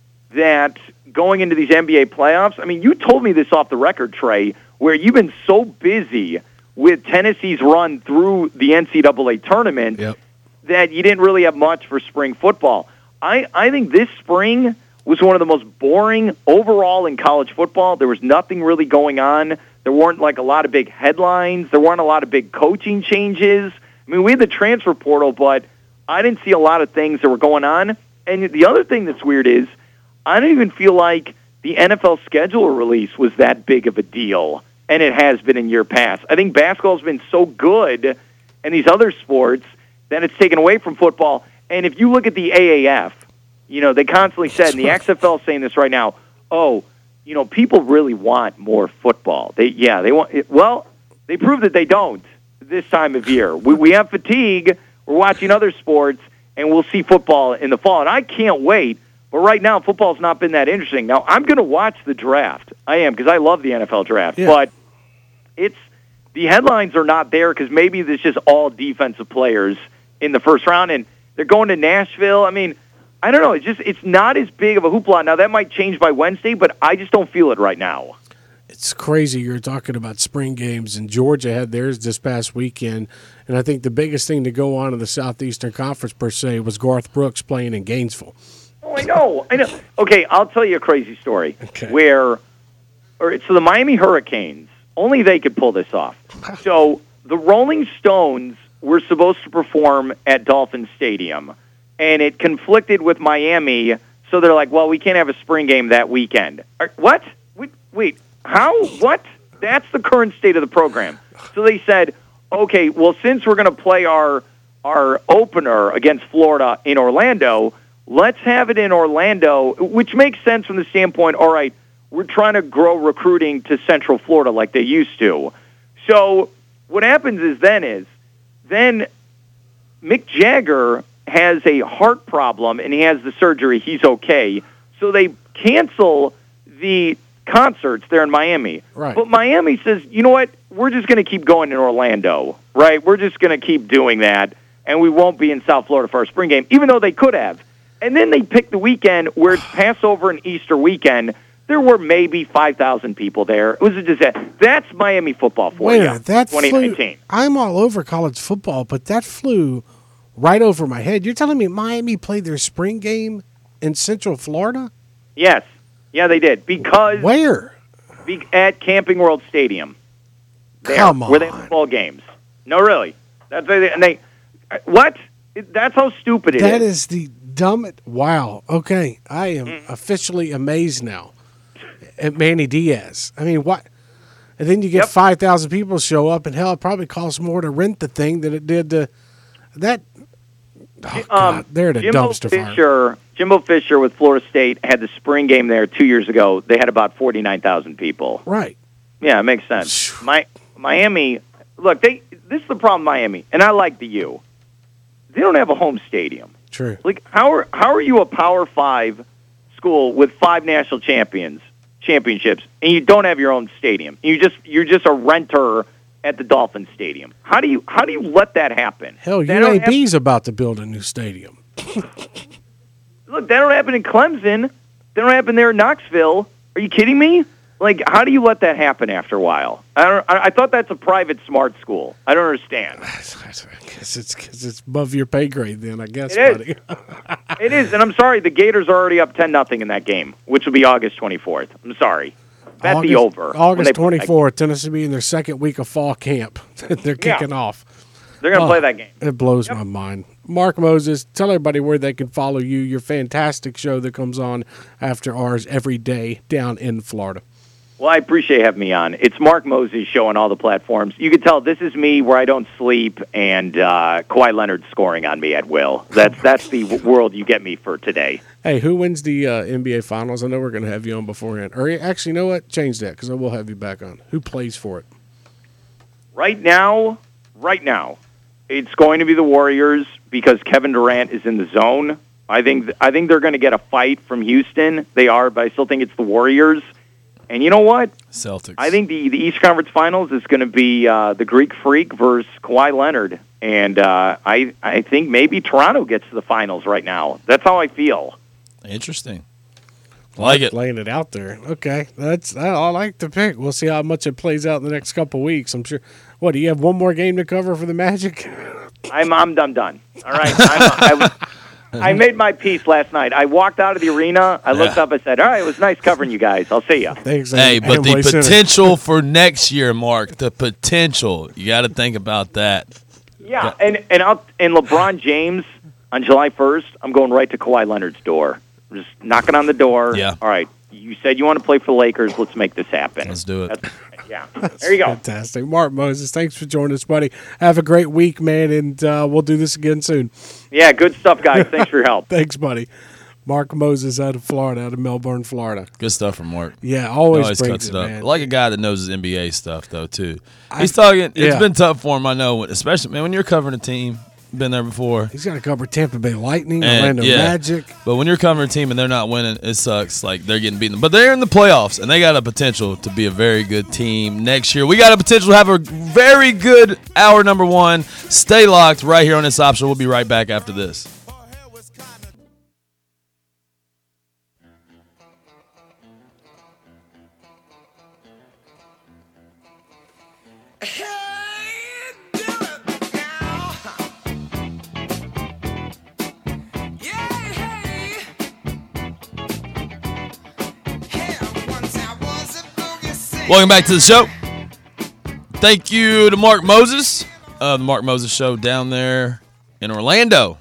that going into these N B A playoffs, I mean, you told me this off the record, Trey, where you've been so busy with Tennessee's run through the N C double A tournament Yep. that you didn't really have much for spring football. I, I think this spring was one of the most boring overall in college football. There was nothing really going on. There weren't like a lot of big headlines. There weren't a lot of big coaching changes. I mean, we had the transfer portal, but I didn't see a lot of things that were going on. And the other thing that's weird is I don't even feel like the N F L schedule release was that big of a deal, and it has been in year past. I think basketball's been so good and these other sports that it's taken away from football. And if you look at the A A F, you know, they constantly said, and the X F L is saying this right now, oh, you know, people really want more football. They, yeah, they want it. Well, they prove that they don't this time of year. We, we have fatigue. We're watching other sports, and we'll see football in the fall. And I can't wait. But right now, football's not been that interesting. Now, I'm going to watch the draft. I am, because I love the N F L draft. Yeah. But it's the headlines are not there because maybe there's just all defensive players in the first round, and they're going to Nashville. I mean, I don't know. It's just it's not as big of a hoopla. Now, that might change by Wednesday, but I just don't feel it right now. It's crazy. You're talking about spring games, and Georgia had theirs this past weekend. And I think the biggest thing to go on in the Southeastern Conference, per se, was Garth Brooks playing in Gainesville. Oh, I know. I know. Okay, I'll tell you a crazy story. Okay. Where, or so the Miami Hurricanes, only they could pull this off. So the Rolling Stones were supposed to perform at Dolphin Stadium, and it conflicted with Miami. So they're like, well, we can't have a spring game that weekend. Are- What? Wait, wait. How? What? That's the current state of the program. So they said, okay, well, since we're going to play our our opener against Florida in Orlando, let's have it in Orlando, which makes sense from the standpoint, all right, we're trying to grow recruiting to Central Florida like they used to. So what happens is then is, then Mick Jagger has a heart problem, and he has the surgery. He's okay. So they cancel the concerts there in Miami. Right. But Miami says, you know what, we're just going to keep going in Orlando, right? We're just going to keep doing that, and we won't be in South Florida for our spring game, even though they could have. And then they picked the weekend where it's Passover and Easter weekend. There were maybe five thousand people there. It was a disaster. That's Miami football for Wait a you, minute, that twenty nineteen. flew. I'm all over college football, but that flew right over my head. You're telling me Miami played their spring game in Central Florida? Yes. Yeah, they did. Because Where? be, at Camping World Stadium. There, Come Where they on. have ball games. No, really. That's where they, and they, what? That's how stupid it is. That is the dumbest. Wow. Okay, I am Mm. officially amazed now at Manny Diaz. I mean, what? And then you get Yep. five thousand people show up, and hell, it probably costs more to rent the thing than it did to that. Oh, God, Um, they're the Jimbo dumpster fire. Fisher, Jimbo Fisher with Florida State had the spring game there two years ago. They had about forty-nine thousand people. Right. Yeah, it makes sense. My Miami, look, they this is the problem, Miami, and I like the U. They don't have a home stadium. True. Like, how are how are you a Power Five school with five national champions championships, and you don't have your own stadium? You just you're just a renter at the Dolphin Stadium. How do you how do you let that happen? Hell, They don't U A have- B's about to build a new stadium. Look, that don't happen in Clemson. That don't happen there in Knoxville. Are you kidding me? Like, how do you let that happen after a while? I don't. I, I thought that's a private smart school. I don't understand. I guess it's because it's above your pay grade. Then I guess, It buddy. is. It is, and I'm sorry. The Gators are already up ten nothing in that game, which will be August twenty-fourth. I'm sorry. That'd August, be over. when August they play that game. twenty-fourth, Tennessee be in their second week of fall camp. They're kicking off. They're going to Oh, play that game. It blows my mind. Mark Moses, tell everybody where they can follow you, your fantastic show that comes on after ours every day down in Florida. Well, I appreciate having me on. It's Mark Moses' show on all the platforms. You can tell this is me where I don't sleep, and uh, Kawhi Leonard scoring on me at will. That's that's the w- world you get me for today. Hey, who wins the uh, N B A Finals? I know we're going to have you on beforehand. Or actually, you know what? Change that because I will have you back on. Who plays for it? Right now, right now, it's going to be the Warriors because Kevin Durant is in the zone. I think I think they're going to get a fight from Houston. They are, but I still think it's the Warriors. And you know what? Celtics. I think the, the East Conference Finals is going to be uh, the Greek Freak versus Kawhi Leonard. And uh, I I think maybe Toronto gets to the finals right now. That's how I feel. Interesting. Like it. Laying it out there. Okay, that's I, I like the pick. We'll see how much it plays out in the next couple weeks. I'm sure. What do you have? One more game to cover for the Magic? I'm I'm done done. All right. I'm, I, was, I made my peace last night. I walked out of the arena. I looked Yeah. up. I said, "All right, it was nice covering you guys. I'll see you." Thanks. Hey, but the Amway Center. potential for next year, Mark, the potential. You got to think about that. Yeah, and and I'll, and LeBron James on July first. I'm going right to Kawhi Leonard's door. Just knocking on the door. Yeah. All right. You said you want to play for the Lakers. Let's make this happen. Let's do it. That's, yeah. There you go. Fantastic. Mark Moses, thanks for joining us, buddy. Have a great week, man, and uh, we'll do this again soon. Yeah. Good stuff, guys. Thanks for your help. Thanks, buddy. Mark Moses out of Florida, out of Melbourne, Florida. Good stuff from Mark. Yeah, always, Always brings cuts it up. man. Like a guy that knows his N B A stuff, though, too. He's talking. It's yeah. been tough for him, I know, especially, man, when you're covering a team, been there before. He's got to cover Tampa Bay Lightning, And, Orlando yeah. Magic. But when you're covering a team and they're not winning, it sucks. Like, they're getting beaten. But they're in the playoffs, and they got a potential to be a very good team next year. We got a potential to have a very good hour number one. Stay locked right here on this option. We'll be right back after this. Welcome back to the show. Thank you to Mark Moses of the Mark Moses Show down there in Orlando.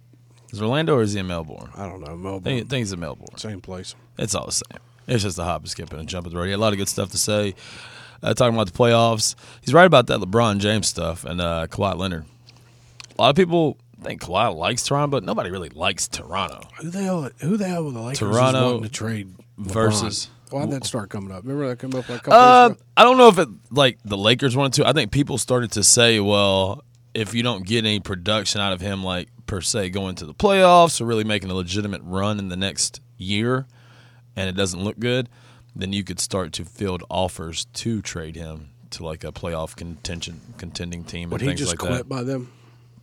Is it Orlando or is he in Melbourne? I don't know, I Melbourne. think, I think he's in Melbourne. Same place. It's all the same. It's just a hop and skip and a jump of the road. He had a lot of good stuff to say. Uh, talking about the playoffs. He's right about that LeBron James stuff and uh, Kawhi Leonard. A lot of people think Kawhi likes Toronto, but nobody really likes Toronto. Who the hell? Who the hell were the Lakers Toronto is wanting to trade LeBron? versus- Why did that start coming up? Remember that came up like a couple Uh, years ago? I don't know if it like the Lakers wanted to. I think people started to say, well, if you don't get any production out of him, like per se going to the playoffs or really making a legitimate run in the next year, and it doesn't look good, then you could start to field offers to trade him to like a playoff contention contending team Would and he things just like quit that. by them?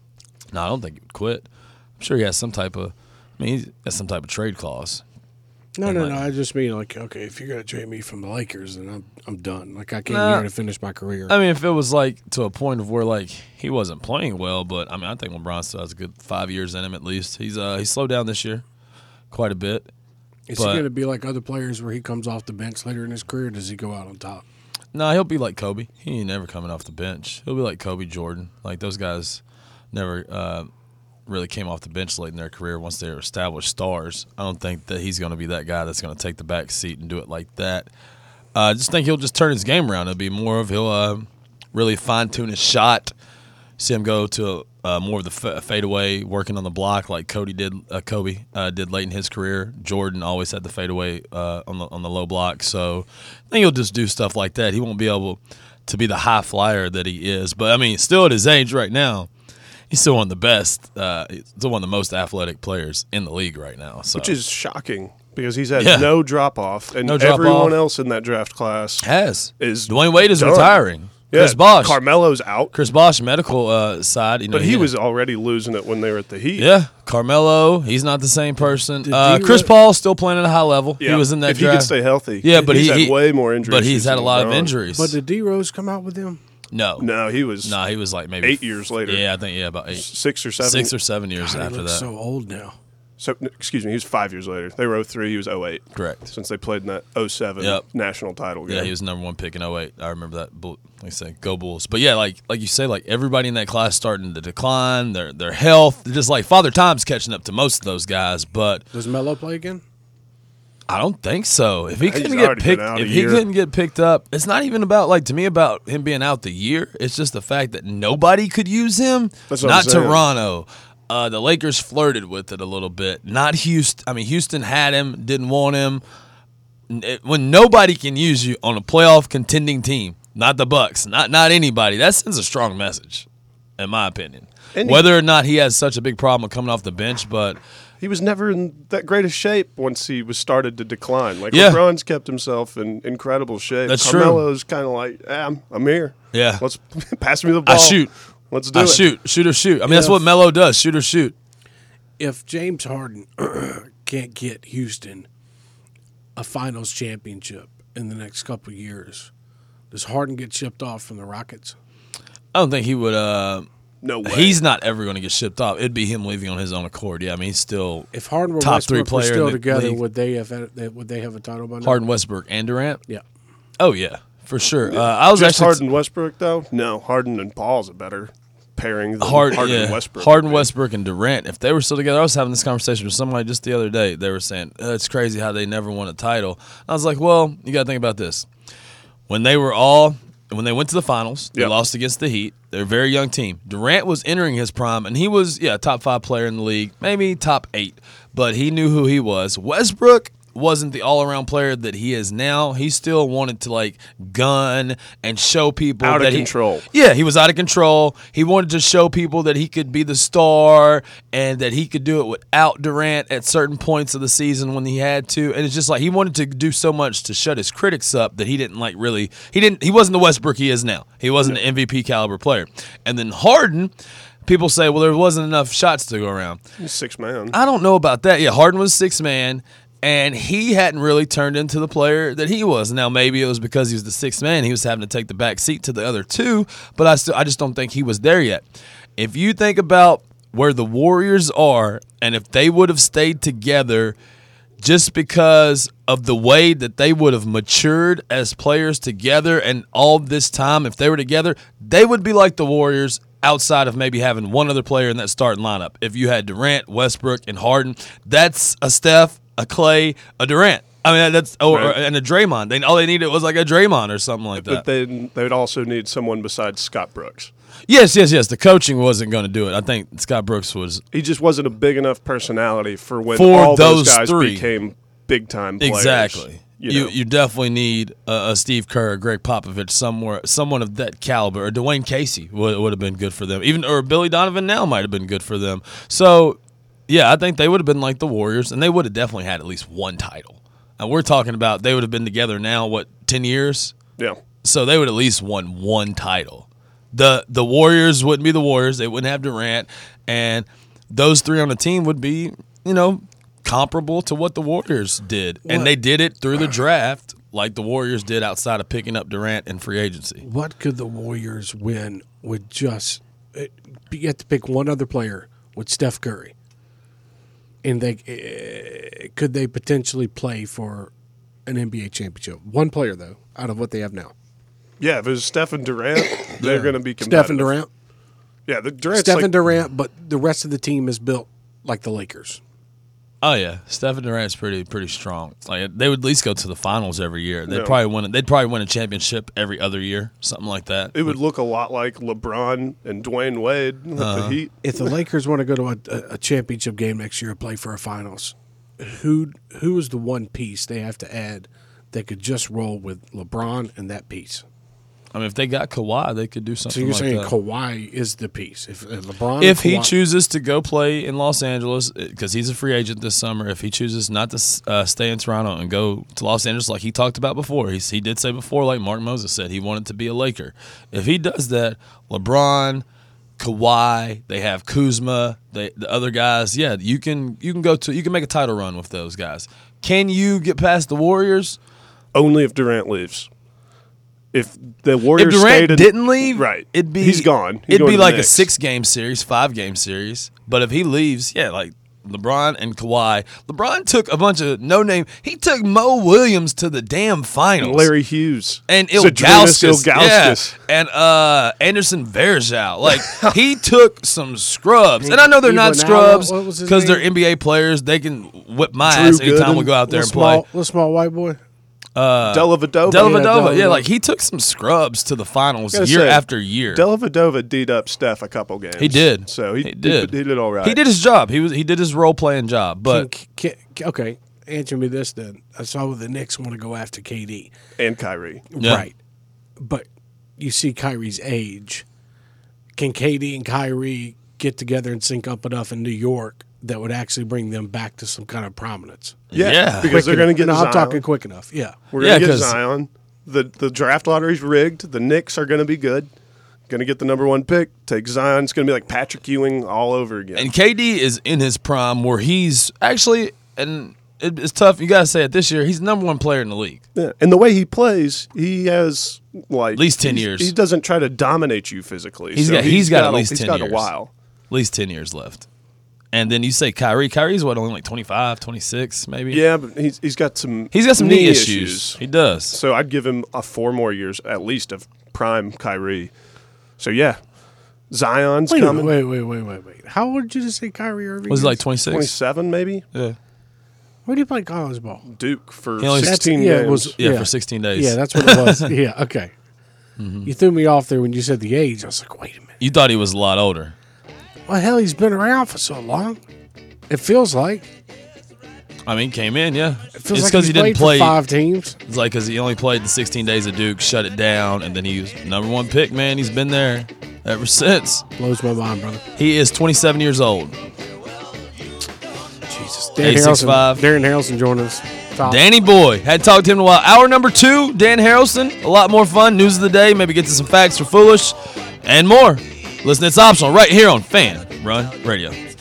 No, I don't think he would quit. I'm sure he has some type of. I mean, he has some type of trade clause. No, They no, might- no. I just mean like, okay, if you're gonna trade me from the Lakers, then I'm I'm done. Like I came Nah. here to finish my career. I mean, if it was like to a point of where like he wasn't playing well, but I mean, I think LeBron still has a good five years in him at least. He's uh he slowed down this year quite a bit. Is but- he gonna be like other players where he comes off the bench later in his career? Or does he go out on top? No, he'll be like Kobe. He ain't never coming off the bench. He'll be like Kobe, Jordan. Like those guys never uh, really came off the bench late in their career once they were established stars. I don't think that he's going to be that guy that's going to take the back seat and do it like that. I uh, just think he'll just turn his game around. It'll be more of he'll uh, really fine tune his shot. See him go to uh, more of the f- fadeaway, working on the block like Cody did. Uh, Kobe uh, did late in his career. Jordan always had the fadeaway uh, on the on the low block. So I think he'll just do stuff like that. He won't be able to be the high flyer that he is. But I mean, still at his age right now, he's still one of the best. Uh, he's still one of the most athletic players in the league right now. So. Which is shocking because he's had Yeah. no drop off, and No drop everyone off. else in that draft class has is Dwayne Wade is done. retiring. Yeah, Chris Bosh. Carmelo's out, Chris Bosh, medical uh, side. You know, but he was already losing it when they were at the Heat. Yeah, Carmelo. He's not the same person. Did Uh, D- Chris Paul still playing at a high level. Yeah. He was in that if he draft. could stay healthy. Yeah, but he's he, had he way more injuries. But he's had a than lot of LeBron. injuries. But did D Rose come out with them? no, No, he was no, he was like maybe eight years later. Yeah, I think yeah, about eight, six or seven. six or seven years God, he after looks that. so old now. So, excuse me, he was five years later. They were oh three, he was oh eight. Correct. Since they played in that oh seven Yep. national title game. Yeah, he was number one pick in oh eight. I remember that. Bull- Like I say, go Bulls. But yeah, like like you say, like everybody in that class starting to decline. Their their health, just like Father Time's catching up to most of those guys. But Does Melo play again? I don't think so. If he He's couldn't get already picked, been out a if he year. couldn't get picked up, it's not even about like to me about him being out the year. It's just the fact that nobody could use him. That's what not I'm saying. Toronto. Uh, the Lakers flirted with it a little bit. Not Houston. I mean, Houston had him, didn't want him. It- when nobody can use you on a playoff contending team, not the Bucks, not not anybody, that sends a strong message, in my opinion. And he- Whether or not he has such a big problem with coming off the bench, but He was never in that great of shape once he was started to decline. Like Yeah. LeBron's kept himself in incredible shape. That's true. Carmelo's kind of like, eh, I'm, I'm here. Yeah. Let's pass me the ball. I shoot. Let's do I it. shoot, shoot or shoot. I mean, that's Yeah. what Melo does: shoot or shoot. If James Harden can't get Houston a finals championship in the next couple of years, does Harden get shipped off from the Rockets? I don't think he would. Uh, No way. he's not ever going to get shipped off. It'd be him leaving on his own accord. Yeah, I mean, he's still If Harden were top three Westbrook were player still in the together, league. would they have had, would they have a title by now? Harden, Westbrook, and Durant. Yeah. Oh yeah, for sure. Uh, I was Just actually Harden Westbrook though. No, Harden and Paul's a better pairing than Hard, Harden yeah. and Westbrook. Harden, would be. Westbrook, and Durant. If they were still together, I was having this conversation with somebody just the other day. They were saying "Uh, it's crazy how they never won a title. I was like, well, you got to think about this. When they were all, when they went to the finals, they Yep. lost against the Heat. They're a very young team. Durant was entering his prime, and he was, yeah, a top five player in the league, maybe top eight, but he knew who he was. Westbrook wasn't the all-around player that he is now. He still wanted to like gun and show people Out of that he- control. yeah, he was out of control. He wanted to show people that he could be the star and that he could do it without Durant at certain points of the season when he had to. And it's just like he wanted to do so much to shut his critics up that he didn't like really he didn't he wasn't the Westbrook he is now. He wasn't an M V P caliber player. And then Harden, people say, well, there wasn't enough shots to go around. He's six man. I don't know about that. Yeah, Harden was six man, and he hadn't really turned into the player that he was. Now, maybe it was because he was the sixth man. He was having to take the back seat to the other two, but I still, I just don't think he was there yet. If you think about where the Warriors are, and if they would have stayed together just because of the way that they would have matured as players together and all this time, if they were together, they would be like the Warriors outside of maybe having one other player in that starting lineup. If you had Durant, Westbrook, and Harden, that's a Steph, a Clay, a Durant. I mean, that's or, Right. and a Draymond. They all they needed was like a Draymond or something like that. But they they would also need someone besides Scott Brooks. yes, yes, yes. The coaching wasn't going to do it. I think Scott Brooks was He just wasn't a big enough personality for when For all those, those guys three. became big time players. exactly. You, You know. you definitely need a, a Steve Kerr, a Greg Popovich, somewhere, someone of that caliber. Or Dwayne Casey would would have been good for them. Even or Billy Donovan now might have been good for them. So yeah, I think they would have been like the Warriors, and they would have definitely had at least one title. And we're talking about they would have been together now, what, ten years? yeah. So they would at least won one title. The the Warriors wouldn't be the Warriors. They wouldn't have Durant. And those three on the team would be, you know, comparable to what the Warriors did. What? And they did it through the draft like the Warriors did outside of picking up Durant in free agency. What could the Warriors win with just it, you have to pick one other player with Steph Curry, and they uh, could they potentially play for an N B A championship? One player though, out of what they have now. Yeah, if it was Steph and Durant, they're going to be competitive. Steph and Durant, Yeah, the Durant's Steph like, and Durant, but the rest of the team is built like the Lakers. Oh yeah, Stephen Durant's pretty pretty strong. Like they would at least go to the finals every year. They'd No. probably win. They'd probably win a championship every other year, something like that. It would look a lot like LeBron and Dwayne Wade with Uh-huh. the Heat. If the Lakers want to go to a, a, a championship game next year and play for a finals, who who is the one piece they have to add that could just roll with LeBron and that piece? I mean, if they got Kawhi, they could do So something you're like saying that. Kawhi is the piece? If, if LeBron, If he Kawhi- chooses to go play in Los Angeles, because he's a free agent this summer, if he chooses not to uh, stay in Toronto and go to Los Angeles like he talked about before, he, he did say before, like Mark Moses said, he wanted to be a Laker. If he does that, LeBron, Kawhi, they have Kuzma, they, the other guys, yeah, you can you can go to you can make a title run with those guys. Can you get past the Warriors? Only if Durant leaves. If the Warriors If Durant stayed in, didn't leave, right, it'd be he's gone. He's it'd going be to the like a Knicks. six-game series, five-game series. But if he leaves, yeah, like LeBron and Kawhi. LeBron took a bunch of no-name. He took Mo Williams to the damn finals. Larry Hughes and Zydrunas Ilgauskas, yeah, Ilgauskas. and uh, Anderson Varejao. Like he took some scrubs, and I know they're not Iguodala, scrubs what was his because they're name? N B A players. They can whip my Drew ass anytime Gooden, we go out there and little play. small, little small white boy. Dellavedova. Dellavedova, yeah, Dellavedova. like he took some scrubs to the finals Gotta year say, after year. Dellavedova D'd up Steph a couple games. He did. So he, He did. He, he did all right. He did his job. He was he did his role playing job. But Can- can- okay, answer me this then. I saw the Knicks want to go after K D. And Kyrie. Yeah. Right. But you see Kyrie's age. Can K D and Kyrie get together and sync up enough in New York that would actually bring them back to some kind of prominence? Yeah, Yeah. because they're going to get No, Zion. I'm talking quick enough. Yeah. We're Yeah, going to get 'cause- Zion. The the draft lottery's rigged. The Knicks are going to be good. Going to get the number one pick. Take Zion. It's going to be like Patrick Ewing all over again. and K D is in his prime where he's actually and it, it's tough. You gotta say it this year. He's the number one player in the league. Yeah. And the way he plays, he has like At least ten he's- years. He doesn't try to dominate you physically. He's so got- he's got at a- least he's ten got years. a while. At least ten years left. And then you say Kyrie. Kyrie's what, only like twenty-five, twenty-six maybe? Yeah, but he's he's got some. He's got some knee, knee issues. He does. So I'd give him a four more years at least of prime Kyrie. So yeah, Zion's Wait, a coming. minute, wait, wait, wait, wait, wait. How old did you just say Kyrie Irving? Was is? it like twenty-six? twenty-seven maybe. Yeah. Where do you play college ball? Duke for He only- sixteen yeah, games. it was Yeah, for sixteen days. Yeah, that's what it was. yeah, okay. You threw me off there when you said the age. I was like, wait a minute. You thought he was a lot older. Well, hell, he's been around for so long. It feels like. I mean, came in, yeah. It It's feels like because he's he didn't played for play. five teams. It's like because he only played the sixteen days of Duke, shut it down, and then he was number one pick, man. He's been there ever since. Blows my mind, brother. He is twenty-seven years old. Jesus. Dan eight six Harrelson, five. Darren Harrelson joining us. Top. Danny Boy. Had talked to him in a while. Hour number two, Dan Harrelson. A lot more fun. News of the day. Maybe get to some facts for foolish and more. Listen, it's optional right here on Fan Run Radio.